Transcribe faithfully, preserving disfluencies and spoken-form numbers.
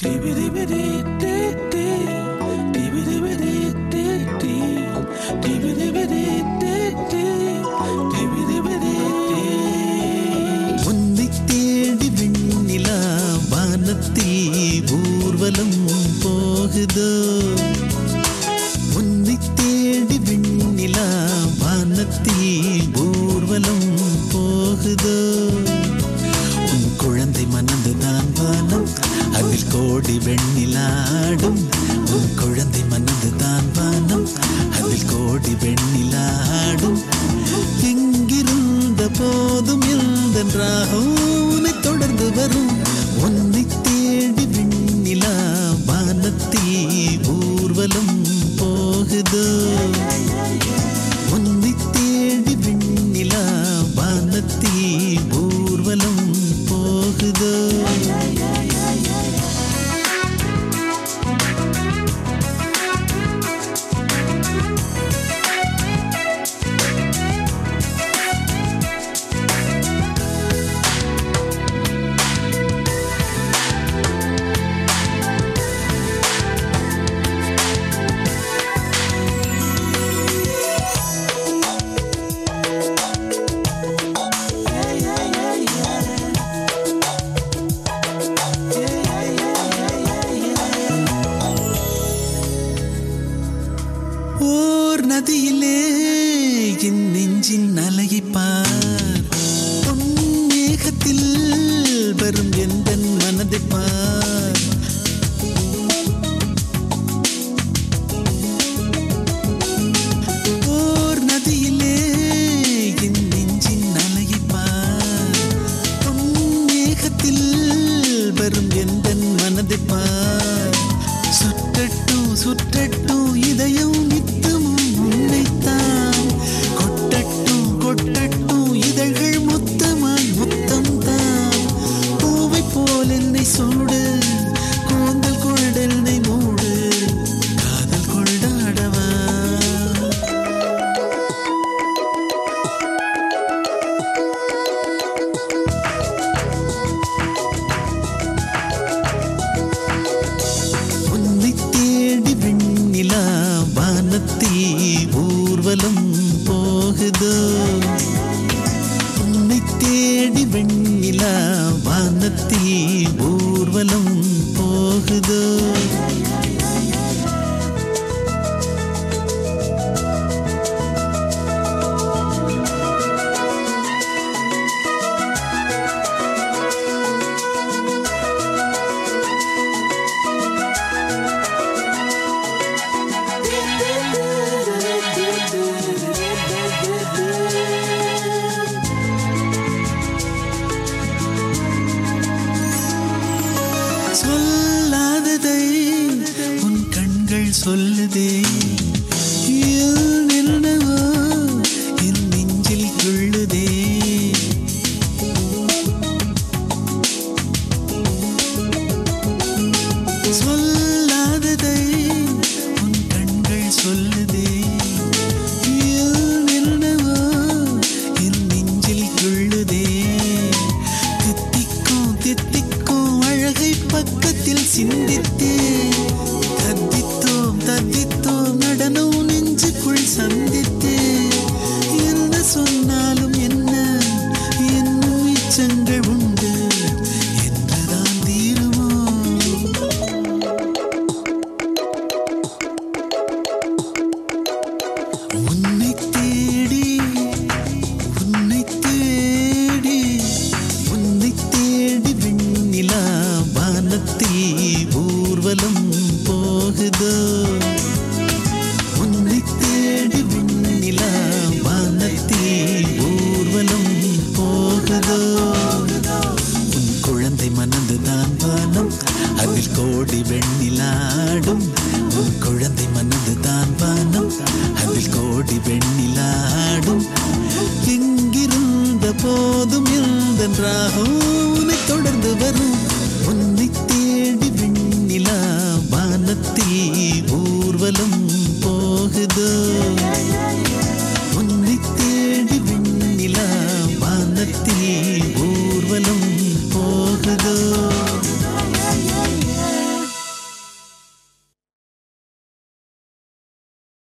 உன்னை தேடி வெண்ணிலா வானத்தில் ஊர்வலம் போகுதோ. உன்னை தேடி வெண்ணிலா வானத்தில் ஊர்வலம் போகுதோ. உன் குழந்தை மனதுதான் வானம், அதில் கோடி வெண்ணிலாடும். உன் குழந்தை மனதுதான் வானம், அதில் கோடி வெண்ணிலாடும். எங்கிருந்த போதும் எந்தென்றாகும் உன்னை தொடர்ந்து வரும். உன்னை தேடி வெண்ணிலா வானத்தில் ஊர்வலம் போகுதோ. உன்னை தேடி வெண்ணிலா வானத்தில் ஊர்வலம் போகுதோ. ஓர் நதியிலே என் நெஞ்சின் அலையை பார். பொன் மேகத்தில் வரும் எந்தன் மனதை பார். ஓர் நதியிலே என் நெஞ்சின் அலையை பார். பொன் மேகத்தில் வரும் எந்தன் மனதை பார். சுற்றட்டும் சுற்றட்டும் இதயம் நித்தமும் உன்னைத்தான். கொட்டட்டும் கொட்டட்டும் இதழ்கள் மொத்தமாய் மொத்தம்தான். பூவை போல் என்னை சூடு, கூந்தல் கொண்டென்னை மூடு, காதல் கொண்டாடவா. உன்னை தேடி வெண்ணிலா வானத்தில் ஊர்வலம் போகுதோ. உன்னை தேடி வெண்ணிலா வானத்தில் ஊர்வலம் போகுதோ. சொல்லாததை உன் கண்கள் சொல்லுதே. என்னவோ என் நெஞ்சில் துள்ளுதே. சொல்லாததை உன் கண்கள் சொல்லுதே. என்னவோ என் நெஞ்சில் துள்ளுதே. தித்திக்கும் தித்திக்கும் அழகை பக்கத்தில் சிந்தித்தே. தத்தித்தோம் தத்தித்தோம் நடனம் நெஞ்சுக்குள் சந்தித்தே. என்ன சொன்னாலும் என்ன என்னும் மிச்சங்கள் உண்டு என்றுதான் தீருமோ. உன்னை தேடி உன்னை தேடி உன்னை தேடி வெண்ணிலா வானத்தில் ஊர்வலம் போகுதோ.